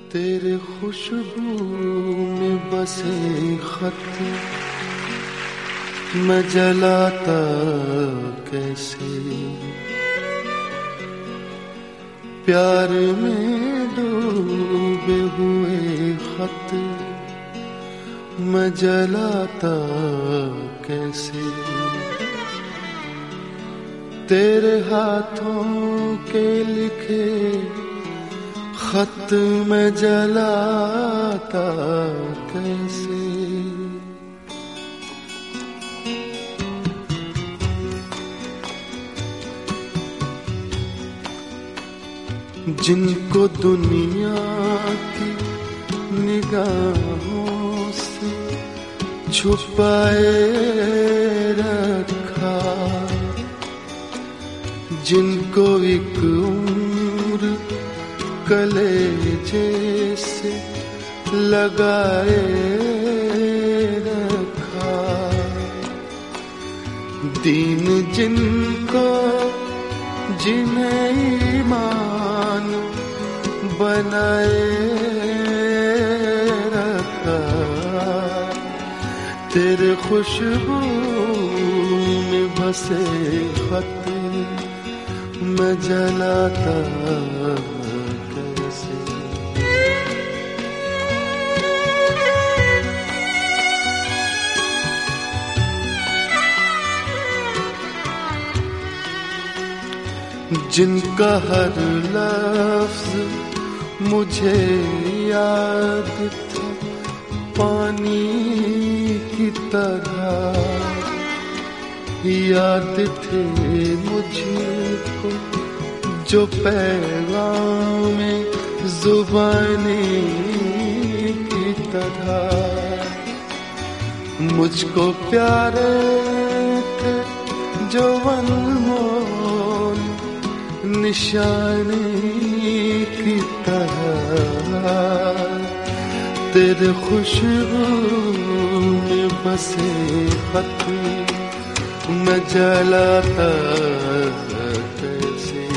तेरे खुशबू में बसे खत मैं जलाता कैसे, प्यार में डूबे हुए खत मैं जलाता कैसे, तेरे हाथों के लिखे खत मैं जलाता कैसे। जिनको दुनिया की निगाहों से छुपाए रखा, जिनको एक उम्र कलेजे से लगाए रखा, दीन जिनको जिन्हें ईमान बनाए रखा, तेरे खुशबू में बसे खत मैं जलाता कैसे। जिनका हर लफ्ज मुझे याद था पानी की तरह, याद थे मुझको जो पैगाम जुबानी की तरह, मुझको प्यारे थे जो अनमोल निशानी की तरह, तेरे खुशबू में बसे खत मैं जलाता कैसे।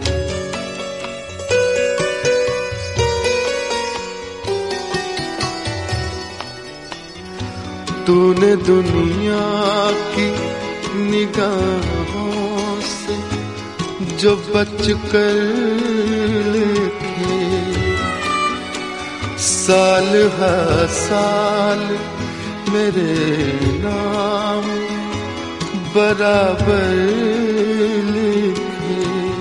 तूने दुनिया की निगाहों से जो बच कर लिखे, साल हर साल मेरे नाम बराबर लिखे,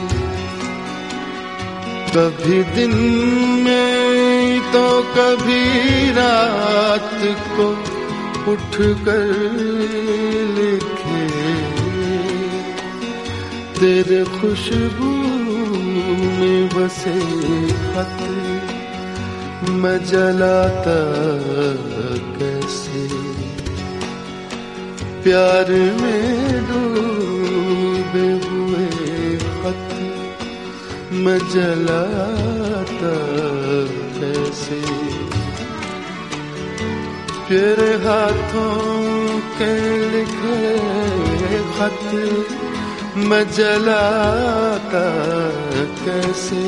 कभी दिन में तो कभी रात को उठ कर लिखे, तेरे खुशबू में बसे खत मैं जलाता कैसे, प्यार में डूबे हुए खत मैं जलाता कैसे, तेरे हाथों के लिखे खत मैं जलाता कैसे,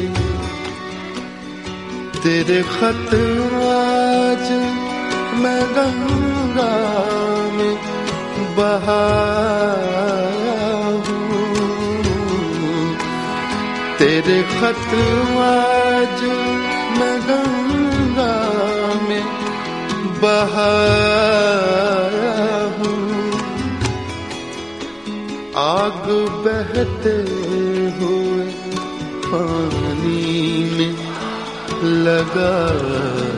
तेरे खत आज मैं गंगा में बहाया हूँ, तेरे खत आज मैं गंगा में बहाया हूँ, आग बहते हुए पानी में लगा